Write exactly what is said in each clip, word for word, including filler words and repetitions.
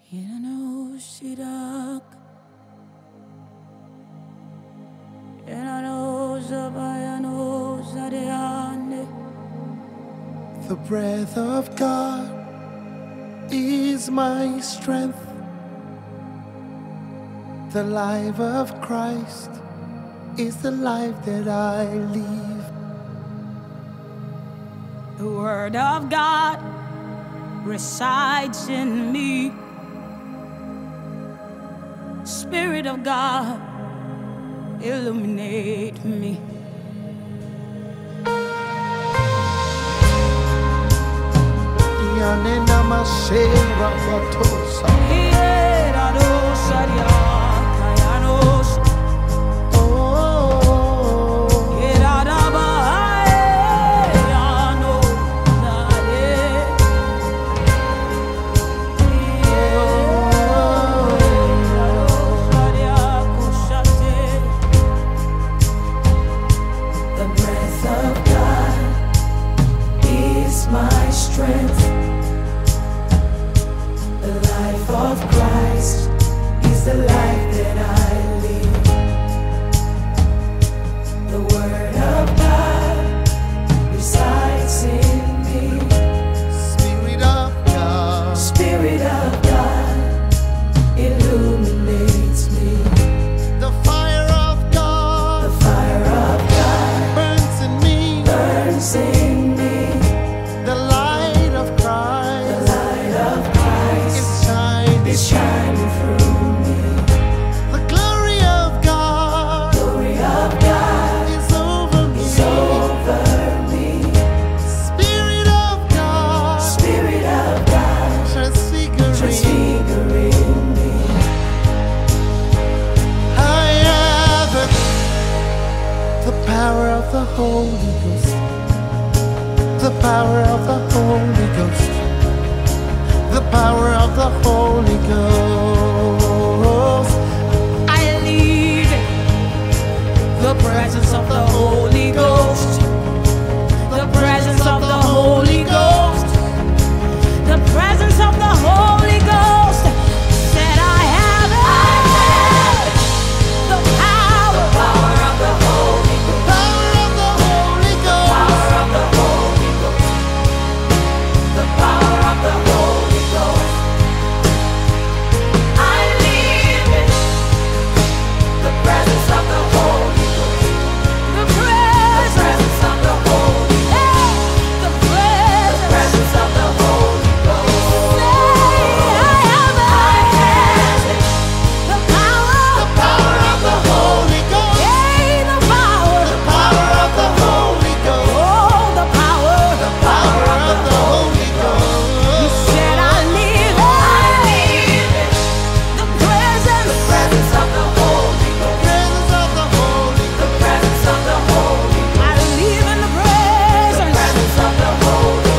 Inano Shirak, Inano Zabayano Zadeane. The breath of God is my strength. The life of Christ is the life that I live. The word of God resides in me. Spirit of God, illuminate me. Yane namasera batosa. My strength, the life of Christ is the life that I live. The word of God resides in me. Spirit of God, Spirit of God illuminates me. the fire of God, The fire of God burns in me, burns in me. the light of Christ, The light of Christ is shining, is shining through me. the glory of God, Glory of God is over me, is over me. Spirit of God, Spirit of God transfiguring, transfiguring me. I have it, the power of the Holy Ghost, the power of the Holy Ghost, the power of the Holy Ghost. I live in the presence of the Holy Ghost. The presence of the Holy Ghost. The presence of the Holy Ghost. Said I have it. The power, power of the Holy Ghost. Power of the Holy Ghost. Power of the Holy Ghost. The power of the Holy Ghost. I live in the presence of the Holy Ghost. The presence of the Holy Ghost. The presence of the Holy Ghost. Say I have it. The power, The power of the Holy Ghost. yeah, the power, The power of the Holy Ghost. oh, the power, The power of the Holy You Ghost. said I live, I live in the presence, the presence of the Holy Ghost. Presence of the Holy The Ghost. presence of the Holy Ghost. I live in the presence, the presence of the Holy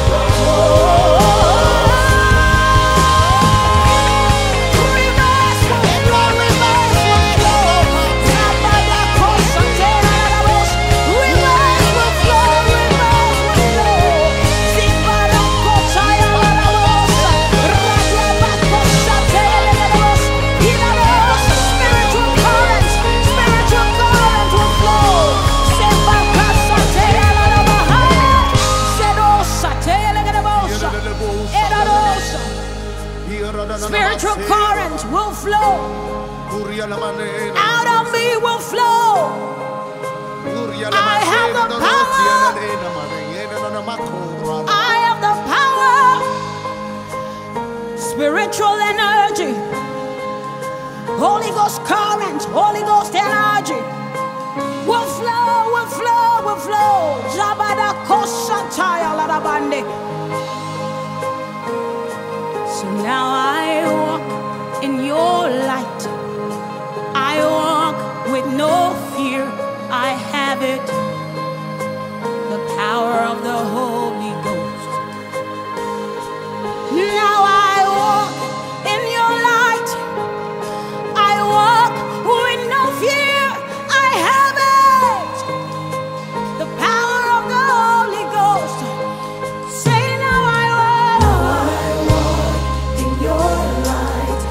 Spiritual currents, spiritual currents will flow. Spiritual currents will flow. Out of me will flow. I have the power. I have the power. Spiritual energy. Holy Ghost currents, Holy Ghost energy will flow, will flow, will flow. Zabada kosataya larabande. So now I walk in your light. I walk with no fear. I have it. The power of the Holy Ghost. Now I walk in your light. I walk with no fear. I have it. The power of the Holy Ghost. Say now I walk. Now I walk in your light.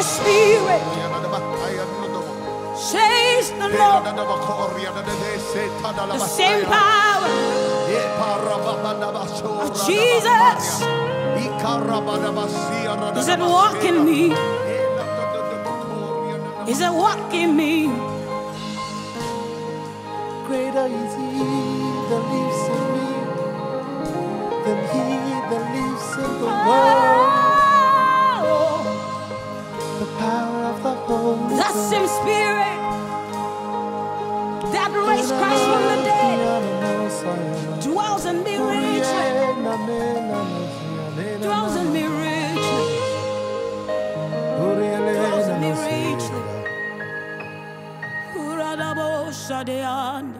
my spirit, says the Lord. The same power of Jesus is at work in me. Is at work in me. Greater is He that lives in me than he that lives in the world. The power of the Holy That same Spirit that raised Christ from the dead dwells in me richly. Dwells in me richly. Dwells in me richly. Uradabo Shadiand.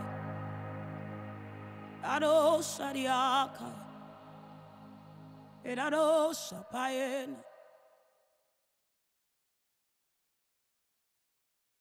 Ado Shadiaka. Erado Shapayen.